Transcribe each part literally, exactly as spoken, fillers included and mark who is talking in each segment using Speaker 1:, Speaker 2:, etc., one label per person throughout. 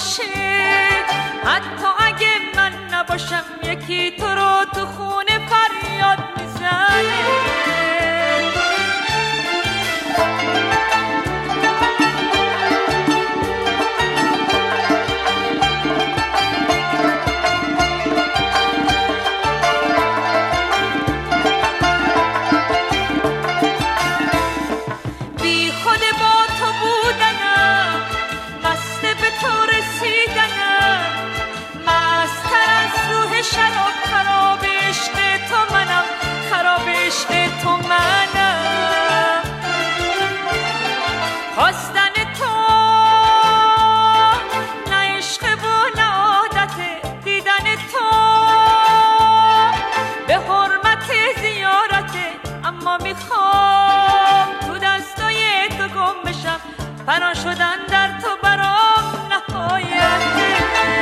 Speaker 1: باشه، حتی اگه من نباشم یکی تو رو تو خونه فریاد میزنه. بی خود با تو بودنم، مست به تو رسیدنم، مست‌تر از روح شراب، خراب عشق تو منم، خراب عشق تو منم. خواستن تو نه عشق و نه عادته، دیدن تو به حرمت زیارته، اما میخوام تو دستای تو گم بشم، فنا شدن در تو برام نهایته.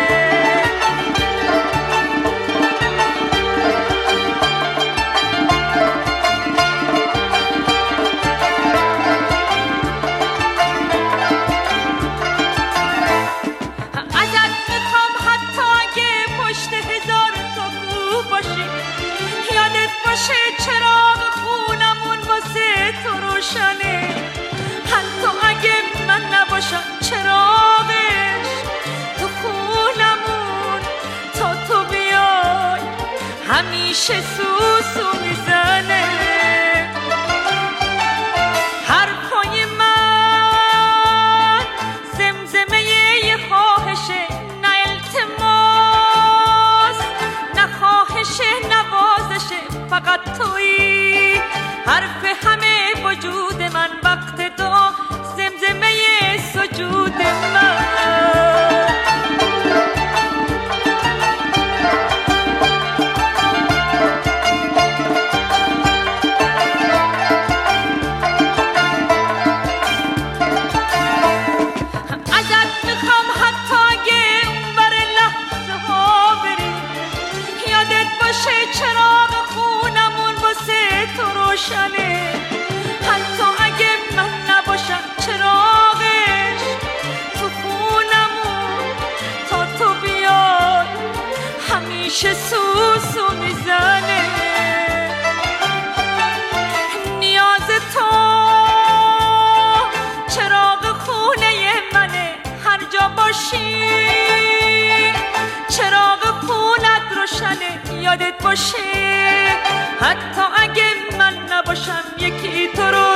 Speaker 1: ازت میخوام حتی اگه پشت هزار تا کو باشی، یادت باشه چراغ خونمون واسه تو روشنه، حتی اگه من نباشم چراغش تو خونمون، تا تو بیای همیشه سوسو میزنه. حرفای من زمزمه یه خواهشه، نه التماس نه خواهشه نوازشه، فقط تویی حرف همه وجود من، وقت دعا زمزمه سجود من. ازت میخوام حتی اگه اونور لحظه ها بری، یادت باشه چراغ خونمون واسه تو روشنه، حتی اگه من نباشم چراغش تو خونمون، تا تو بیای همیشه سوسو میزنه. نیاز تو چراغ خونه منه، هر جا باشی چراغ خونت روشنه، یادت باشه حتی اگه من نباشم یکی تو رو